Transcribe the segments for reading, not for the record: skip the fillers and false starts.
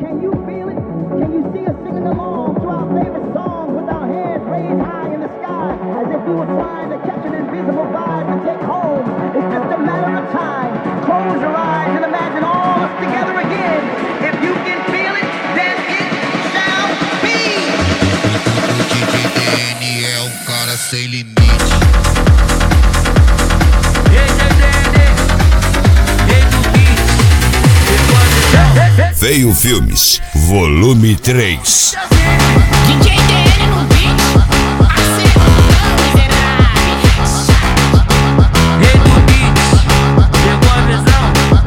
Can you feel it? Can you see us singing along to our favorite songs with our heads raised high in the sky, as if we were trying to catch an invisible vibe to take home? It's just a matter of time. Close your eyes and imagine all of us together again. If you can feel it, then it shall be. O DJ DN é um cara sem limite. Veio Filmes, volume 3. DJ DN no beat, acertando miserável. Rei do beat, pegou a visão,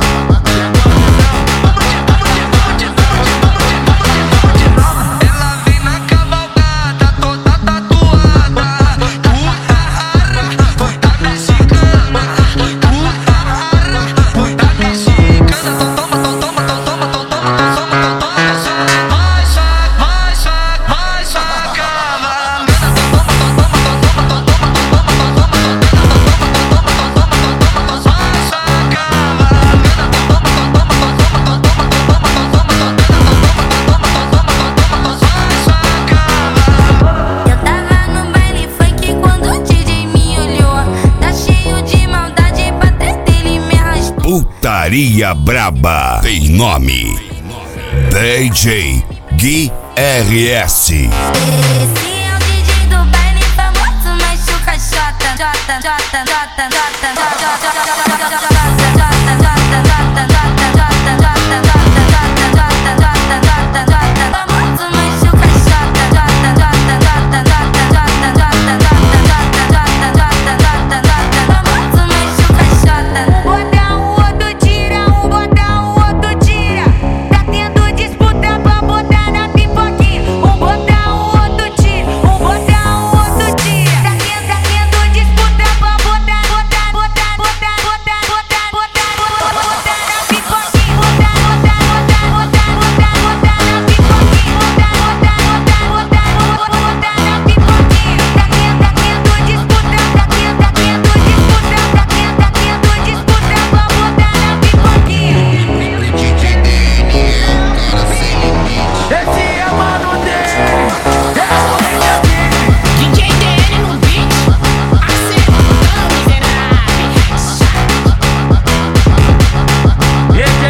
Ela vem na cavalgada, toda tatuada. Puta mexicana, puta mexicana. Putaria Braba tem nome: DJ Gui RS. Esse é o DJ do baile famoso, mas o caixota, jota, jota, jota, jota, jota.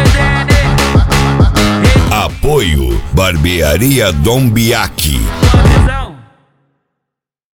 Apoio Barbearia Dom Biaki.